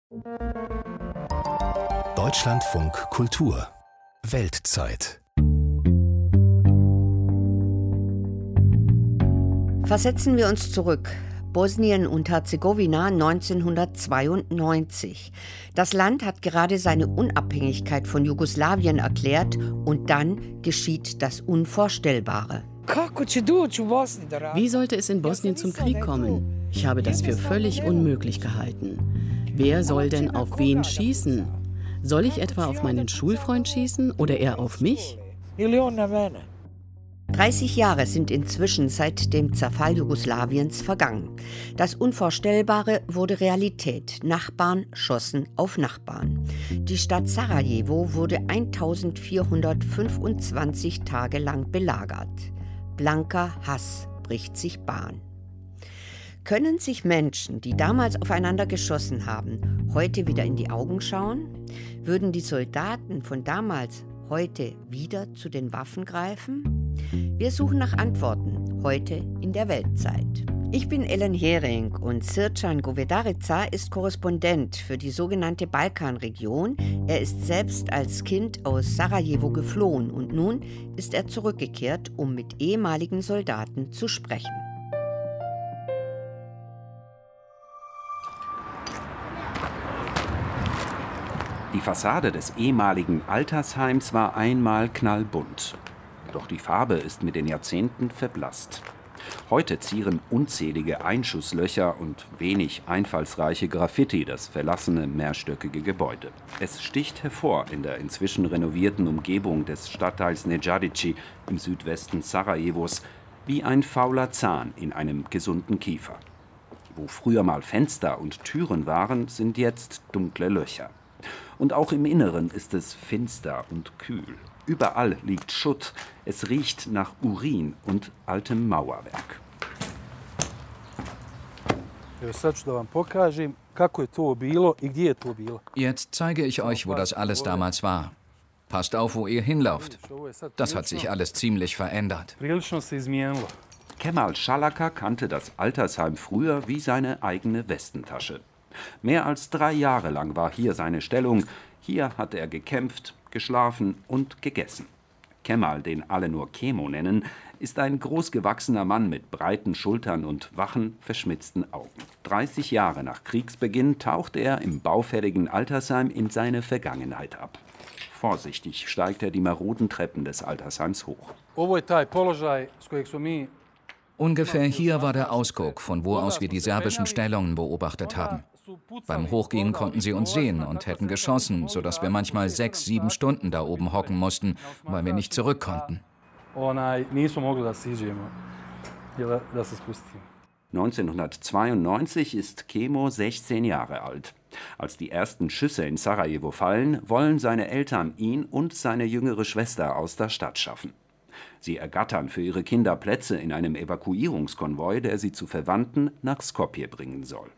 Deutschlandfunk Kultur Weltzeit. Versetzen wir uns zurück. Bosnien und Herzegowina 1992. Das Land hat gerade seine Unabhängigkeit von Jugoslawien erklärt und dann geschieht das Unvorstellbare. Wie sollte es in Bosnien zum Krieg kommen? Ich habe das für völlig unmöglich gehalten. Wer soll denn auf wen schießen? Soll ich etwa auf meinen Schulfreund schießen oder er auf mich? 30 Jahre sind inzwischen seit dem Zerfall Jugoslawiens vergangen. Das Unvorstellbare wurde Realität. Nachbarn schossen auf Nachbarn. Die Stadt Sarajevo wurde 1425 Tage lang belagert. Blanker Hass bricht sich Bahn. Können sich Menschen, die damals aufeinander geschossen haben, heute wieder in die Augen schauen? Würden die Soldaten von damals heute wieder zu den Waffen greifen? Wir suchen nach Antworten, heute in der Weltzeit. Ich bin Ellen Hering und Sircan Govedarica ist Korrespondent für die sogenannte Balkanregion. Er ist selbst als Kind aus Sarajevo geflohen und nun ist er zurückgekehrt, um mit ehemaligen Soldaten zu sprechen. Die Fassade des ehemaligen Altersheims war einmal knallbunt. Doch die Farbe ist mit den Jahrzehnten verblasst. Heute zieren unzählige Einschusslöcher und wenig einfallsreiche Graffiti das verlassene mehrstöckige Gebäude. Es sticht hervor in der inzwischen renovierten Umgebung des Stadtteils Nedjadici im Südwesten Sarajevos wie ein fauler Zahn in einem gesunden Kiefer. Wo früher mal Fenster und Türen waren, sind jetzt dunkle Löcher. Und auch im Inneren ist es finster und kühl. Überall liegt Schutt, es riecht nach Urin und altem Mauerwerk. Jetzt zeige ich euch, wo das alles damals war. Passt auf, wo ihr hinlauft. Das hat sich alles ziemlich verändert. Kemal Schalaka kannte das Altersheim früher wie seine eigene Westentasche. Mehr als 3 Jahre lang war hier seine Stellung. Hier hat er gekämpft, geschlafen und gegessen. Kemal, den alle nur Kemo nennen, ist ein großgewachsener Mann mit breiten Schultern und wachen, verschmitzten Augen. 30 Jahre nach Kriegsbeginn taucht er im baufälligen Altersheim in seine Vergangenheit ab. Vorsichtig steigt er die maroden Treppen des Altersheims hoch. Ungefähr hier war der Ausguck, von wo aus wir die serbischen Stellungen beobachtet haben. Beim Hochgehen konnten sie uns sehen und hätten geschossen, sodass wir manchmal 6, 7 Stunden da oben hocken mussten, weil wir nicht zurück konnten. 1992 ist Kemo 16 Jahre alt. Als die ersten Schüsse in Sarajevo fallen, wollen seine Eltern ihn und seine jüngere Schwester aus der Stadt schaffen. Sie ergattern für ihre Kinder Plätze in einem Evakuierungskonvoi, der sie zu Verwandten nach Skopje bringen soll.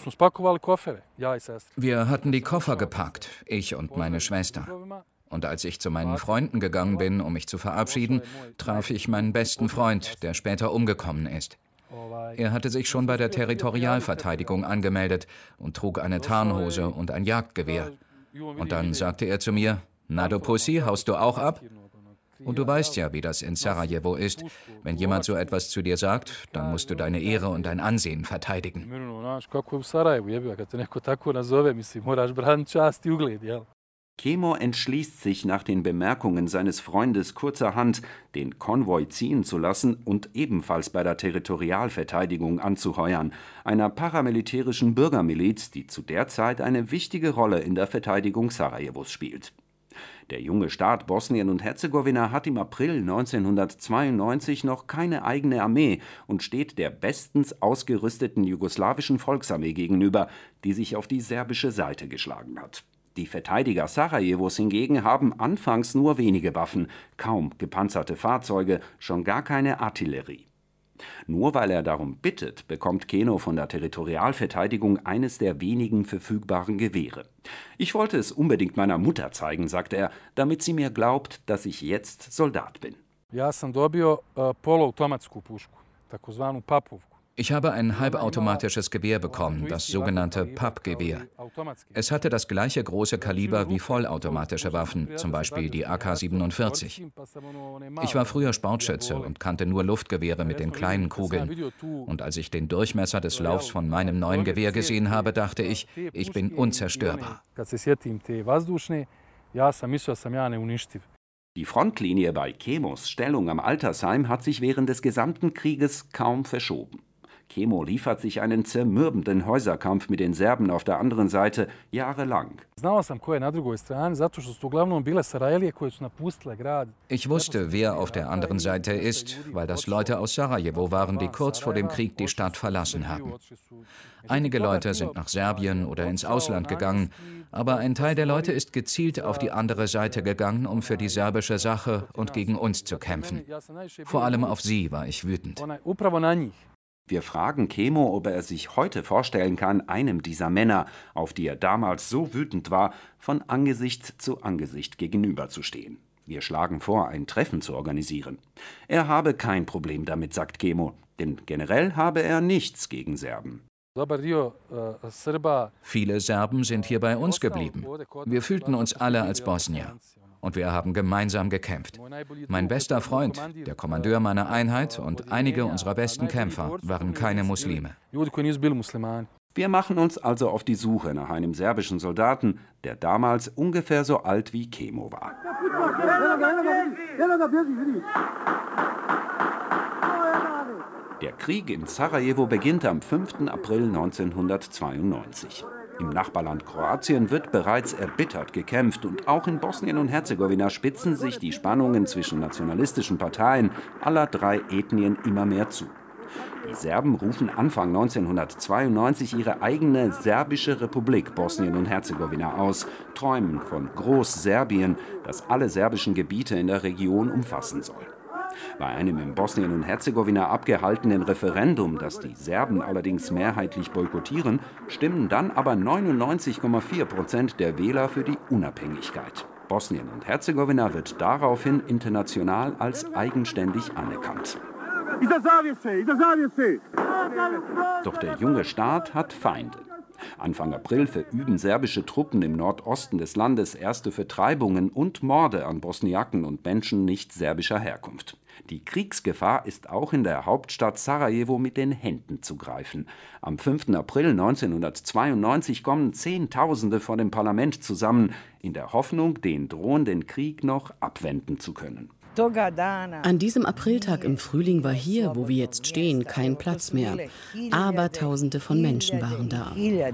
Wir hatten die Koffer gepackt, ich und meine Schwester. Und als ich zu meinen Freunden gegangen bin, um mich zu verabschieden, traf ich meinen besten Freund, der später umgekommen ist. Er hatte sich schon bei der Territorialverteidigung angemeldet und trug eine Tarnhose und ein Jagdgewehr. Und dann sagte er zu mir: „Na du Pussy, haust du auch ab?“ Und du weißt ja, wie das in Sarajevo ist. Wenn jemand so etwas zu dir sagt, dann musst du deine Ehre und dein Ansehen verteidigen. Kemo entschließt sich nach den Bemerkungen seines Freundes kurzerhand, den Konvoi ziehen zu lassen und ebenfalls bei der Territorialverteidigung anzuheuern, einer paramilitärischen Bürgermiliz, die zu der Zeit eine wichtige Rolle in der Verteidigung Sarajevos spielt. Der junge Staat Bosnien und Herzegowina hat im April 1992 noch keine eigene Armee und steht der bestens ausgerüsteten jugoslawischen Volksarmee gegenüber, die sich auf die serbische Seite geschlagen hat. Die Verteidiger Sarajevos hingegen haben anfangs nur wenige Waffen, kaum gepanzerte Fahrzeuge, schon gar keine Artillerie. Nur weil er darum bittet, bekommt Keno von der Territorialverteidigung eines der wenigen verfügbaren Gewehre. Ich wollte es unbedingt meiner Mutter zeigen, sagt er, damit sie mir glaubt, dass ich jetzt Soldat bin. Ich habe ein halbautomatisches Gewehr bekommen, das sogenannte Pappgewehr. Es hatte das gleiche große Kaliber wie vollautomatische Waffen, zum Beispiel die AK-47. Ich war früher Sportschütze und kannte nur Luftgewehre mit den kleinen Kugeln. Und als ich den Durchmesser des Laufs von meinem neuen Gewehr gesehen habe, dachte ich bin unzerstörbar. Die Frontlinie bei Kemos Stellung am Altersheim hat sich während des gesamten Krieges kaum verschoben. Kemo liefert sich einen zermürbenden Häuserkampf mit den Serben auf der anderen Seite jahrelang. Ich wusste, wer auf der anderen Seite ist, weil das Leute aus Sarajevo waren, die kurz vor dem Krieg die Stadt verlassen haben. Einige Leute sind nach Serbien oder ins Ausland gegangen, aber ein Teil der Leute ist gezielt auf die andere Seite gegangen, um für die serbische Sache und gegen uns zu kämpfen. Vor allem auf sie war ich wütend. Wir fragen Kemo, ob er sich heute vorstellen kann, einem dieser Männer, auf die er damals so wütend war, von Angesicht zu Angesicht gegenüberzustehen. Wir schlagen vor, ein Treffen zu organisieren. Er habe kein Problem damit, sagt Kemo, denn generell habe er nichts gegen Serben. Viele Serben sind hier bei uns geblieben. Wir fühlten uns alle als Bosnier. Und wir haben gemeinsam gekämpft. Mein bester Freund, der Kommandeur meiner Einheit und einige unserer besten Kämpfer waren keine Muslime. Wir machen uns also auf die Suche nach einem serbischen Soldaten, der damals ungefähr so alt wie Kemo war. Der Krieg in Sarajevo beginnt am 5. April 1992. Im Nachbarland Kroatien wird bereits erbittert gekämpft und auch in Bosnien und Herzegowina spitzen sich die Spannungen zwischen nationalistischen Parteien aller drei Ethnien immer mehr zu. Die Serben rufen Anfang 1992 ihre eigene serbische Republik Bosnien und Herzegowina aus, träumen von Großserbien, das alle serbischen Gebiete in der Region umfassen soll. Bei einem in Bosnien und Herzegowina abgehaltenen Referendum, das die Serben allerdings mehrheitlich boykottieren, stimmen dann aber 99,4% der Wähler für die Unabhängigkeit. Bosnien und Herzegowina wird daraufhin international als eigenständig anerkannt. Doch der junge Staat hat Feinde. Anfang April verüben serbische Truppen im Nordosten des Landes erste Vertreibungen und Morde an Bosniaken und Menschen nicht serbischer Herkunft. Die Kriegsgefahr ist auch in der Hauptstadt Sarajevo mit den Händen zu greifen. Am 5. April 1992 kommen Zehntausende vor dem Parlament zusammen, in der Hoffnung, den drohenden Krieg noch abwenden zu können. An diesem Apriltag im Frühling war hier, wo wir jetzt stehen, kein Platz mehr. Aber Tausende von Menschen waren da.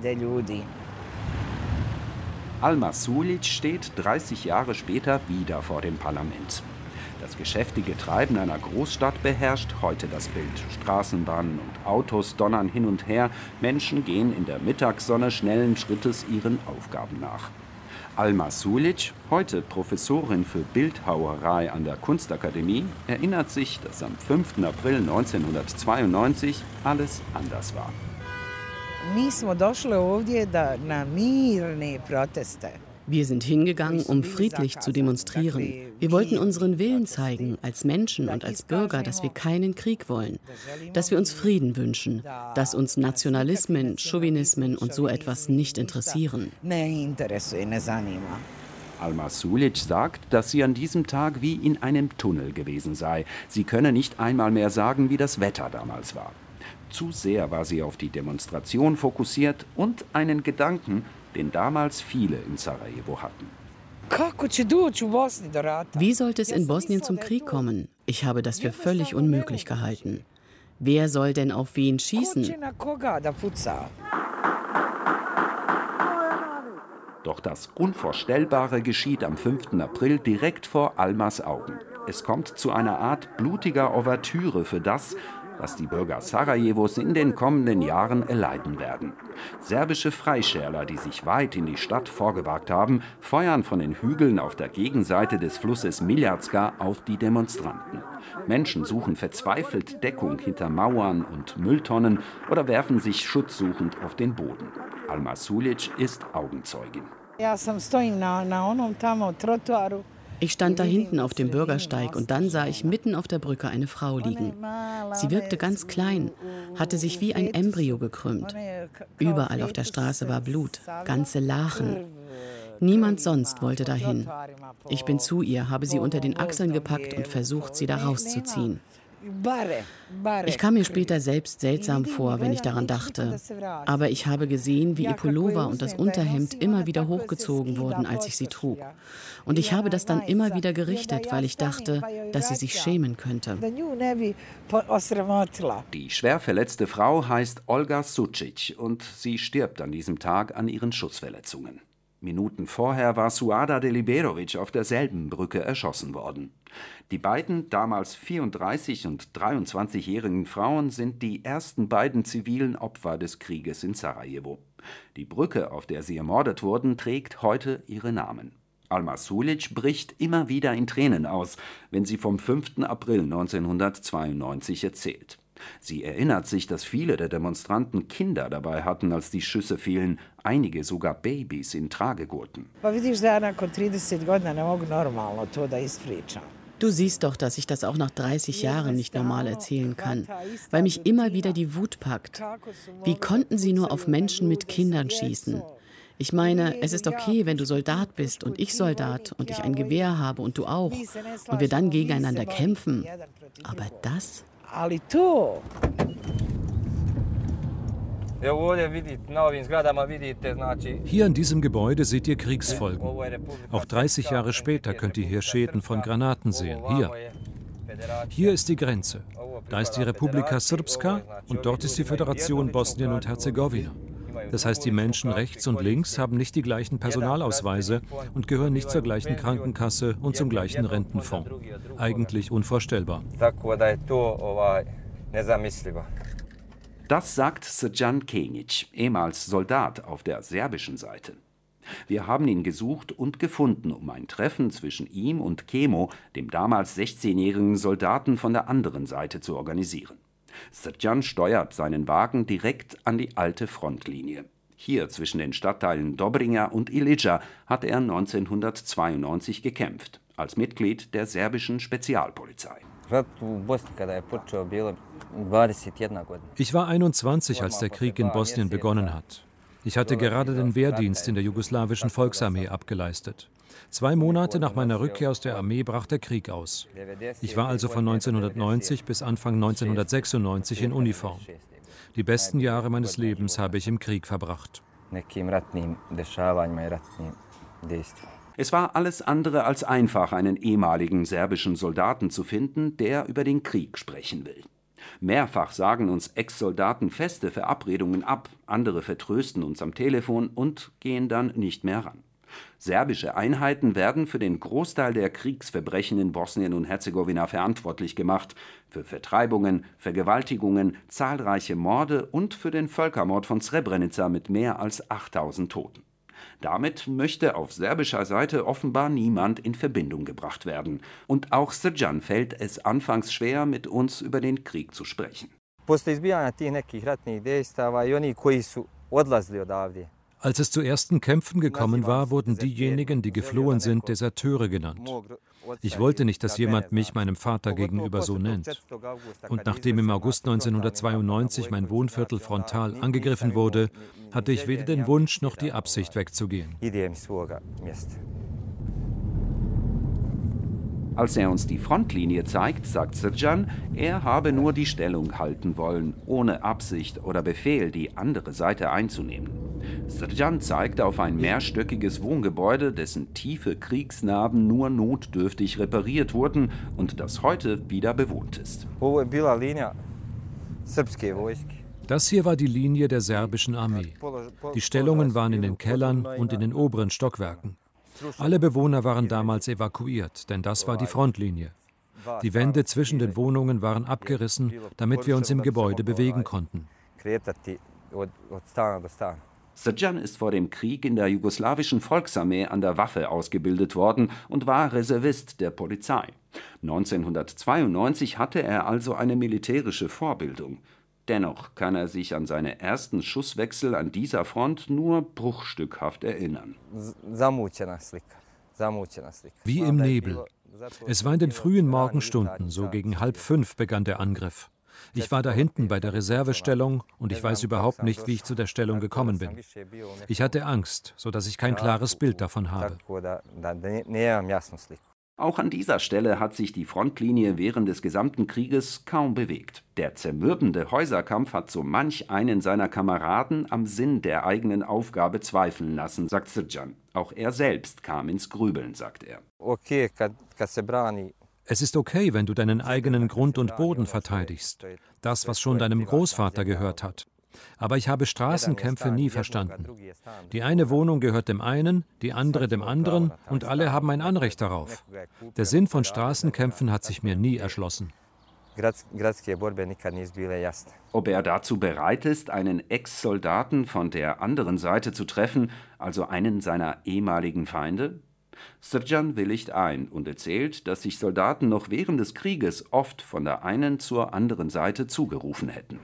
Alma Sulic steht 30 Jahre später wieder vor dem Parlament. Das geschäftige Treiben einer Großstadt beherrscht heute das Bild. Straßenbahnen und Autos donnern hin und her. Menschen gehen in der Mittagssonne schnellen Schrittes ihren Aufgaben nach. Alma Sulic, heute Professorin für Bildhauerei an der Kunstakademie, erinnert sich, dass am 5. April 1992 alles anders war. Wir sind hingegangen, um friedlich zu demonstrieren. Wir wollten unseren Willen zeigen, als Menschen und als Bürger, dass wir keinen Krieg wollen, dass wir uns Frieden wünschen, dass uns Nationalismen, Chauvinismen und so etwas nicht interessieren. Alma Sulic sagt, dass sie an diesem Tag wie in einem Tunnel gewesen sei. Sie könne nicht einmal mehr sagen, wie das Wetter damals war. Zu sehr war sie auf die Demonstration fokussiert und einen Gedanken, den damals viele in Sarajevo hatten. Wie sollte es in Bosnien zum Krieg kommen? Ich habe das für völlig unmöglich gehalten. Wer soll denn auf wen schießen? Doch das Unvorstellbare geschieht am 5. April direkt vor Almas Augen. Es kommt zu einer Art blutiger Ouvertüre für das, was die Bürger Sarajevos in den kommenden Jahren erleiden werden. Serbische Freischärler, die sich weit in die Stadt vorgewagt haben, feuern von den Hügeln auf der Gegenseite des Flusses Miljacka auf die Demonstranten. Menschen suchen verzweifelt Deckung hinter Mauern und Mülltonnen oder werfen sich schutzsuchend auf den Boden. Alma Sulic ist Augenzeugin. Ich stand da hinten auf dem Bürgersteig und dann sah ich mitten auf der Brücke eine Frau liegen. Sie wirkte ganz klein, hatte sich wie ein Embryo gekrümmt. Überall auf der Straße war Blut, ganze Lachen. Niemand sonst wollte dahin. Ich bin zu ihr, habe sie unter den Achseln gepackt und versucht, sie da rauszuziehen. Ich kam mir später selbst seltsam vor, wenn ich daran dachte. Aber ich habe gesehen, wie ihr Pullover und das Unterhemd immer wieder hochgezogen wurden, als ich sie trug. Und ich habe das dann immer wieder gerichtet, weil ich dachte, dass sie sich schämen könnte. Die schwer verletzte Frau heißt Olga Sucic und sie stirbt an diesem Tag an ihren Schussverletzungen. Minuten vorher war Suada Deliberovic auf derselben Brücke erschossen worden. Die beiden, damals 34- und 23-jährigen Frauen, sind die ersten beiden zivilen Opfer des Krieges in Sarajevo. Die Brücke, auf der sie ermordet wurden, trägt heute ihre Namen. Alma Sulic bricht immer wieder in Tränen aus, wenn sie vom 5. April 1992 erzählt. Sie erinnert sich, dass viele der Demonstranten Kinder dabei hatten, als die Schüsse fielen, einige sogar Babys in Tragegurten. Du siehst doch, dass ich das auch nach 30 Jahren nicht normal erzählen kann, weil mich immer wieder die Wut packt. Wie konnten sie nur auf Menschen mit Kindern schießen? Ich meine, es ist okay, wenn du Soldat bist und ich Soldat und ich ein Gewehr habe und du auch und wir dann gegeneinander kämpfen. Aber das? Hier in diesem Gebäude seht ihr Kriegsfolgen. Auch 30 Jahre später könnt ihr hier Schäden von Granaten sehen. Hier ist die Grenze. Da ist die Republika Srpska und dort ist die Föderation Bosnien und Herzegowina. Das heißt, die Menschen rechts und links haben nicht die gleichen Personalausweise und gehören nicht zur gleichen Krankenkasse und zum gleichen Rentenfonds. Eigentlich unvorstellbar. Das sagt Srđan Kenić, ehemals Soldat auf der serbischen Seite. Wir haben ihn gesucht und gefunden, um ein Treffen zwischen ihm und Kemo, dem damals 16-jährigen Soldaten von der anderen Seite, zu organisieren. Srđan steuert seinen Wagen direkt an die alte Frontlinie. Hier zwischen den Stadtteilen Dobrinja und Ilidža hat er 1992 gekämpft, als Mitglied der serbischen Spezialpolizei. Ich war 21, als der Krieg in Bosnien begonnen hat. Ich hatte gerade den Wehrdienst in der jugoslawischen Volksarmee abgeleistet. 2 Monate nach meiner Rückkehr aus der Armee brach der Krieg aus. Ich war also von 1990 bis Anfang 1996 in Uniform. Die besten Jahre meines Lebens habe ich im Krieg verbracht. Es war alles andere als einfach, einen ehemaligen serbischen Soldaten zu finden, der über den Krieg sprechen will. Mehrfach sagen uns Ex-Soldaten feste Verabredungen ab, andere vertrösten uns am Telefon und gehen dann nicht mehr ran. Serbische Einheiten werden für den Großteil der Kriegsverbrechen in Bosnien und Herzegowina verantwortlich gemacht, für Vertreibungen, Vergewaltigungen, zahlreiche Morde und für den Völkermord von Srebrenica mit mehr als 8000 Toten. Damit möchte auf serbischer Seite offenbar niemand in Verbindung gebracht werden. Und auch Srđan fällt es anfangs schwer, mit uns über den Krieg zu sprechen. Als es zu ersten Kämpfen gekommen war, wurden diejenigen, die geflohen sind, Deserteure genannt. Ich wollte nicht, dass jemand mich meinem Vater gegenüber so nennt. Und nachdem im August 1992 mein Wohnviertel frontal angegriffen wurde, hatte ich weder den Wunsch noch die Absicht, wegzugehen. Als er uns die Frontlinie zeigt, sagt Srđan, er habe nur die Stellung halten wollen, ohne Absicht oder Befehl, die andere Seite einzunehmen. Srđan zeigt auf ein mehrstöckiges Wohngebäude, dessen tiefe Kriegsnarben nur notdürftig repariert wurden und das heute wieder bewohnt ist. Das hier war die Linie der serbischen Armee. Die Stellungen waren in den Kellern und in den oberen Stockwerken. Alle Bewohner waren damals evakuiert, denn das war die Frontlinie. Die Wände zwischen den Wohnungen waren abgerissen, damit wir uns im Gebäude bewegen konnten. Srđan ist vor dem Krieg in der jugoslawischen Volksarmee an der Waffe ausgebildet worden und war Reservist der Polizei. 1992 hatte er also eine militärische Vorbildung. Dennoch kann er sich an seine ersten Schusswechsel an dieser Front nur bruchstückhaft erinnern. Wie im Nebel. Es war in den frühen Morgenstunden, so gegen 4:30 begann der Angriff. Ich war da hinten bei der Reservestellung und ich weiß überhaupt nicht, wie ich zu der Stellung gekommen bin. Ich hatte Angst, sodass ich kein klares Bild davon habe. Auch an dieser Stelle hat sich die Frontlinie während des gesamten Krieges kaum bewegt. Der zermürbende Häuserkampf hat so manch einen seiner Kameraden am Sinn der eigenen Aufgabe zweifeln lassen, sagt Srdjan. Auch er selbst kam ins Grübeln, sagt er. Es ist okay, wenn du deinen eigenen Grund und Boden verteidigst. Das, was schon deinem Großvater gehört hat. Aber ich habe Straßenkämpfe nie verstanden. Die eine Wohnung gehört dem einen, die andere dem anderen und alle haben ein Anrecht darauf. Der Sinn von Straßenkämpfen hat sich mir nie erschlossen. Ob er dazu bereit ist, einen Ex-Soldaten von der anderen Seite zu treffen, also einen seiner ehemaligen Feinde? Srdjan willigt ein und erzählt, dass sich Soldaten noch während des Krieges oft von der einen zur anderen Seite zugerufen hätten.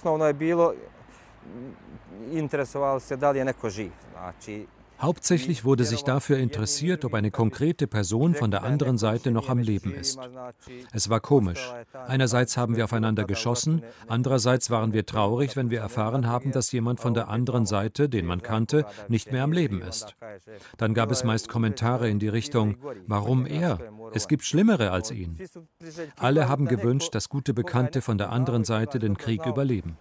Hauptsächlich wurde sich dafür interessiert, ob eine konkrete Person von der anderen Seite noch am Leben ist. Es war komisch. Einerseits haben wir aufeinander geschossen, andererseits waren wir traurig, wenn wir erfahren haben, dass jemand von der anderen Seite, den man kannte, nicht mehr am Leben ist. Dann gab es meist Kommentare in die Richtung, warum er? Es gibt Schlimmere als ihn. Alle haben gewünscht, dass gute Bekannte von der anderen Seite den Krieg überleben.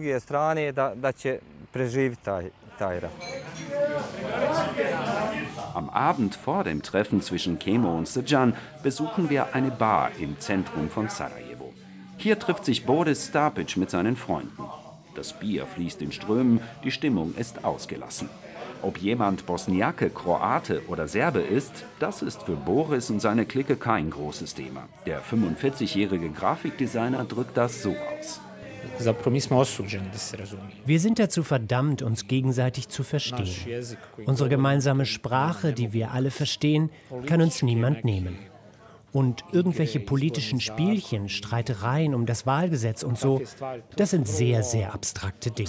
Am Abend vor dem Treffen zwischen Kemo und Srdjan besuchen wir eine Bar im Zentrum von Sarajevo. Hier trifft sich Boris Stapic mit seinen Freunden. Das Bier fließt in Strömen, die Stimmung ist ausgelassen. Ob jemand Bosniake, Kroate oder Serbe ist, das ist für Boris und seine Clique kein großes Thema. Der 45-jährige Grafikdesigner drückt das so aus. Wir sind dazu verdammt, uns gegenseitig zu verstehen. Unsere gemeinsame Sprache, die wir alle verstehen, kann uns niemand nehmen. Und irgendwelche politischen Spielchen, Streitereien um das Wahlgesetz und so, das sind sehr, sehr abstrakte Dinge.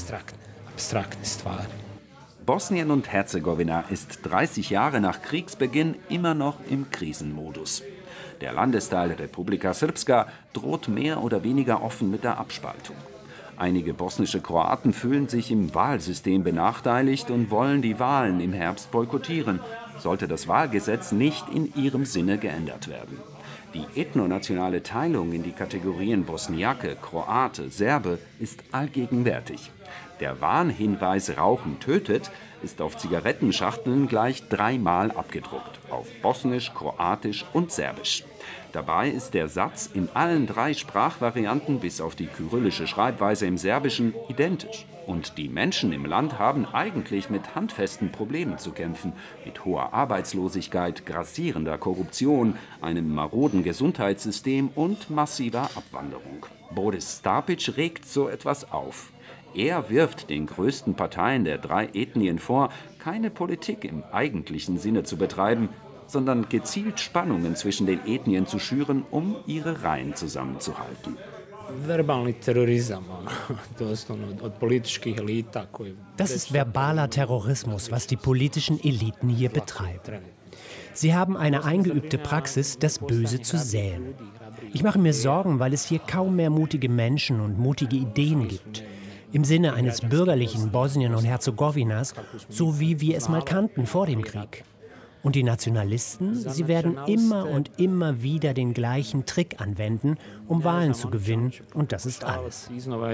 Bosnien und Herzegowina ist 30 Jahre nach Kriegsbeginn immer noch im Krisenmodus. Der Landesteil Republika Srpska droht mehr oder weniger offen mit der Abspaltung. Einige bosnische Kroaten fühlen sich im Wahlsystem benachteiligt und wollen die Wahlen im Herbst boykottieren, sollte das Wahlgesetz nicht in ihrem Sinne geändert werden. Die ethnonationale Teilung in die Kategorien Bosniake, Kroate, Serbe ist allgegenwärtig. Der Warnhinweis Rauchen tötet ist auf Zigarettenschachteln gleich 3-mal abgedruckt, auf Bosnisch, Kroatisch und Serbisch. Dabei ist der Satz in allen 3 Sprachvarianten bis auf die kyrillische Schreibweise im Serbischen identisch. Und die Menschen im Land haben eigentlich mit handfesten Problemen zu kämpfen, mit hoher Arbeitslosigkeit, grassierender Korruption, einem maroden Gesundheitssystem und massiver Abwanderung. Boris Stapic regt so etwas auf. Er wirft den größten Parteien der 3 Ethnien vor, keine Politik im eigentlichen Sinne zu betreiben, sondern gezielt Spannungen zwischen den Ethnien zu schüren, um ihre Reihen zusammenzuhalten. Das ist verbaler Terrorismus, was die politischen Eliten hier betreiben. Sie haben eine eingeübte Praxis, das Böse zu säen. Ich mache mir Sorgen, weil es hier kaum mehr mutige Menschen und mutige Ideen gibt. Im Sinne eines bürgerlichen Bosnien und Herzegowinas, so wie wir es mal kannten vor dem Krieg. Und die Nationalisten, sie werden immer und immer wieder den gleichen Trick anwenden, um Wahlen zu gewinnen. Und das ist alles.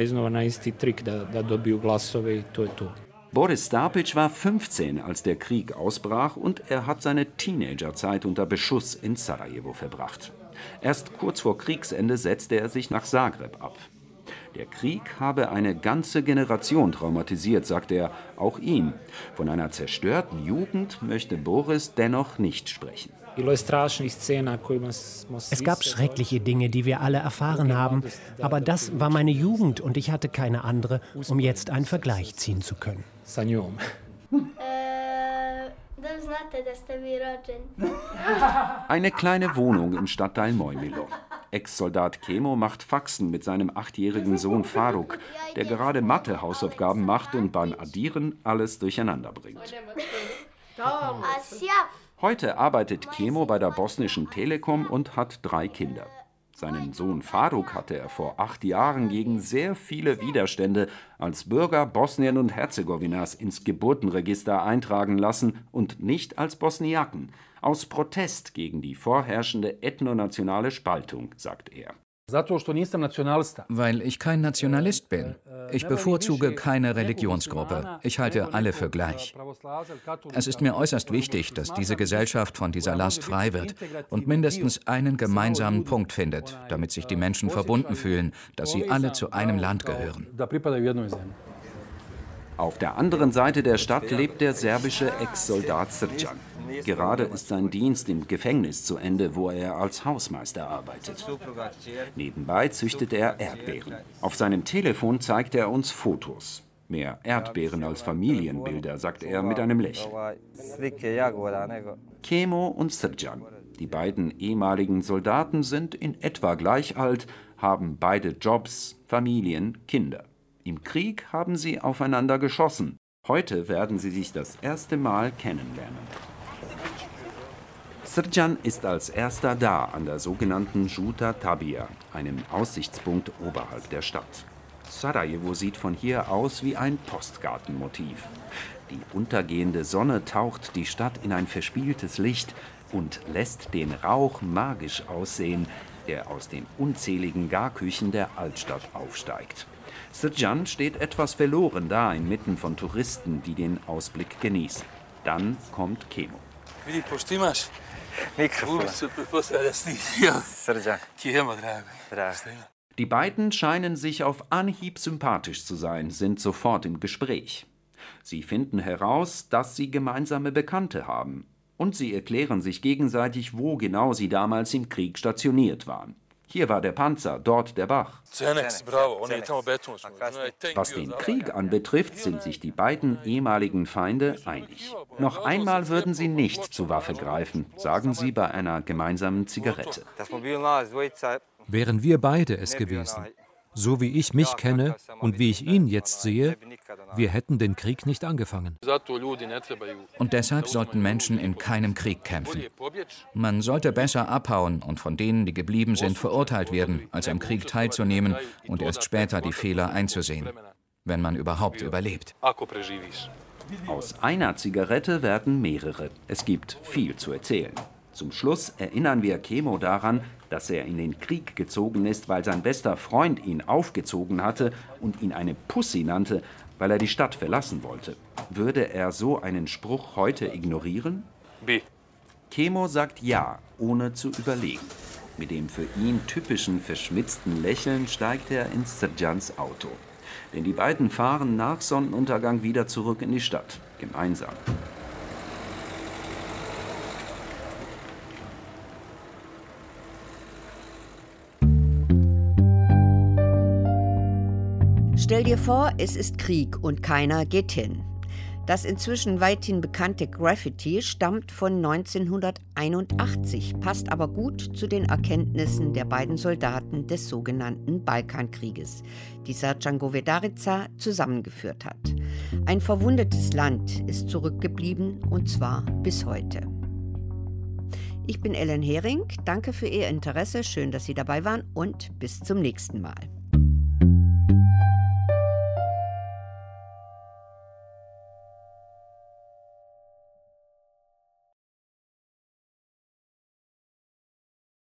Boris Stapic war 15, als der Krieg ausbrach, und er hat seine Teenagerzeit unter Beschuss in Sarajevo verbracht. Erst kurz vor Kriegsende setzte er sich nach Zagreb ab. Der Krieg habe eine ganze Generation traumatisiert, sagt er, auch ihn. Von einer zerstörten Jugend möchte Boris dennoch nicht sprechen. Es gab schreckliche Dinge, die wir alle erfahren haben, aber das war meine Jugend und ich hatte keine andere, um jetzt einen Vergleich ziehen zu können. Eine kleine Wohnung im Stadtteil Moimilo. Ex-Soldat Kemo macht Faxen mit seinem 8-jährigen Sohn Faruk, der gerade Mathe-Hausaufgaben macht und beim Addieren alles durcheinander bringt. Heute arbeitet Kemo bei der bosnischen Telekom und hat 3 Kinder. Seinen Sohn Faruk hatte er vor 8 Jahren gegen sehr viele Widerstände als Bürger Bosnien und Herzegowinas ins Geburtenregister eintragen lassen und nicht als Bosniaken. Aus Protest gegen die vorherrschende ethnonationale Spaltung, sagt er. Weil ich kein Nationalist bin. Ich bevorzuge keine Religionsgruppe. Ich halte alle für gleich. Es ist mir äußerst wichtig, dass diese Gesellschaft von dieser Last frei wird und mindestens einen gemeinsamen Punkt findet, damit sich die Menschen verbunden fühlen, dass sie alle zu einem Land gehören. Auf der anderen Seite der Stadt lebt der serbische Ex-Soldat Srđan. Gerade ist sein Dienst im Gefängnis zu Ende, wo er als Hausmeister arbeitet. Nebenbei züchtet er Erdbeeren. Auf seinem Telefon zeigt er uns Fotos. Mehr Erdbeeren als Familienbilder, sagt er mit einem Lächeln. Kemo und Srđan, die beiden ehemaligen Soldaten, sind in etwa gleich alt, haben beide Jobs, Familien, Kinder. Im Krieg haben sie aufeinander geschossen. Heute werden sie sich das erste Mal kennenlernen. Srđan ist als erster da an der sogenannten Žuta Tabija, einem Aussichtspunkt oberhalb der Stadt. Sarajevo sieht von hier aus wie ein Postkartenmotiv. Die untergehende Sonne taucht die Stadt in ein verspieltes Licht und lässt den Rauch magisch aussehen, der aus den unzähligen Garküchen der Altstadt aufsteigt. Srđan steht etwas verloren da inmitten von Touristen, die den Ausblick genießen. Dann kommt Kemo. Die beiden scheinen sich auf Anhieb sympathisch zu sein, sind sofort im Gespräch. Sie finden heraus, dass sie gemeinsame Bekannte haben. Und sie erklären sich gegenseitig, wo genau sie damals im Krieg stationiert waren. Hier war der Panzer, dort der Bach. Was den Krieg anbetrifft, sind sich die beiden ehemaligen Feinde einig. Noch einmal würden sie nicht zur Waffe greifen, sagen sie bei einer gemeinsamen Zigarette. Wären wir beide es gewesen, so wie ich mich kenne und wie ich ihn jetzt sehe, wir hätten den Krieg nicht angefangen. Und deshalb sollten Menschen in keinem Krieg kämpfen. Man sollte besser abhauen und von denen, die geblieben sind, verurteilt werden, als am Krieg teilzunehmen und erst später die Fehler einzusehen, wenn man überhaupt überlebt. Aus einer Zigarette werden mehrere. Es gibt viel zu erzählen. Zum Schluss erinnern wir Kemo daran, dass er in den Krieg gezogen ist, weil sein bester Freund ihn aufgezogen hatte und ihn eine Pussy nannte, weil er die Stadt verlassen wollte. Würde er so einen Spruch heute ignorieren? B. Kemo sagt ja, ohne zu überlegen. Mit dem für ihn typischen verschmitzten Lächeln steigt er in Srđans Auto. Denn die beiden fahren nach Sonnenuntergang wieder zurück in die Stadt, gemeinsam. Stell dir vor, es ist Krieg und keiner geht hin. Das inzwischen weithin bekannte Graffiti stammt von 1981, passt aber gut zu den Erkenntnissen der beiden Soldaten des sogenannten Balkankrieges, die Srđan Govedarica zusammengeführt hat. Ein verwundetes Land ist zurückgeblieben, und zwar bis heute. Ich bin Ellen Hering, danke für Ihr Interesse, schön, dass Sie dabei waren und bis zum nächsten Mal.